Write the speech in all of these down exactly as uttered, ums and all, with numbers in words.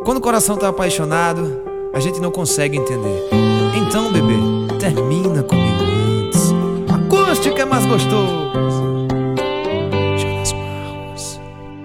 Quando o coração tá apaixonado, a gente não consegue entender. Então, bebê, termina comigo antes. Acústico é mais gostoso. Jonas Marros.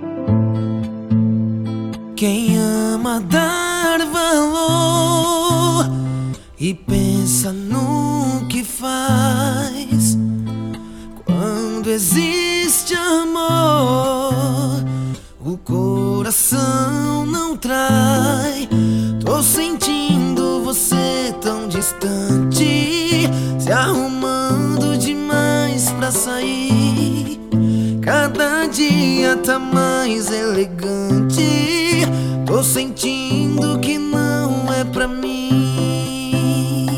Quem ama dar valor e pensa no que faz, quando existe amor, o coração não trai. Tô sentindo você tão distante, se arrumando demais pra sair. Cada dia tá mais elegante, tô sentindo que não é pra mim.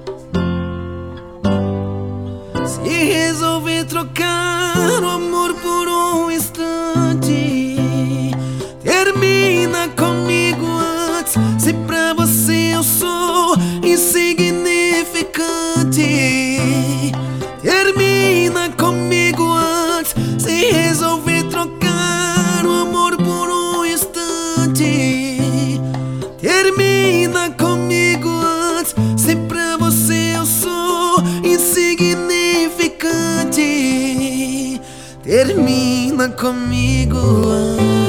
Se resolver trocar o amor por um instante, termina comigo antes. Se pra você eu sou insignificante, termina comigo antes. Se resolver trocar o amor por um instante, termina comigo antes. Se pra você eu sou insignificante, termina comigo antes.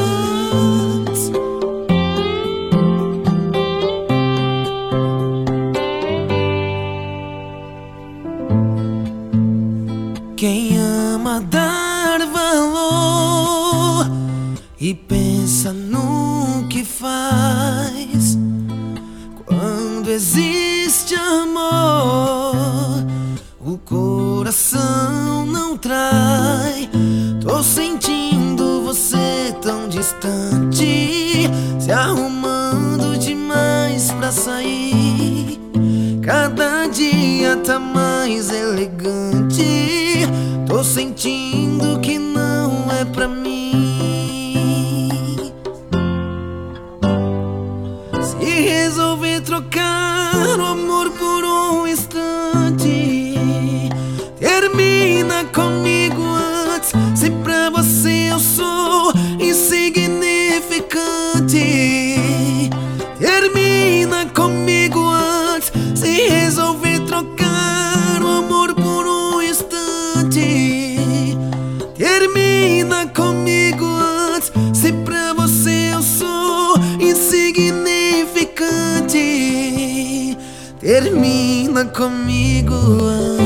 Quem ama dar valor e pensa no que faz, quando existe amor, o coração não trai. Tô sentindo você tão distante, se arrumando demais pra sair. Cada dia tá mais elegante, tô sentindo que não é pra mim. Se resolver trocar o amor por um instante, termina comigo antes. Se pra você eu sou insignificante, termina comigo antes. Se resolver trocar o amor por um instante, termina comigo antes. Se pra você eu sou insignificante, termina comigo antes.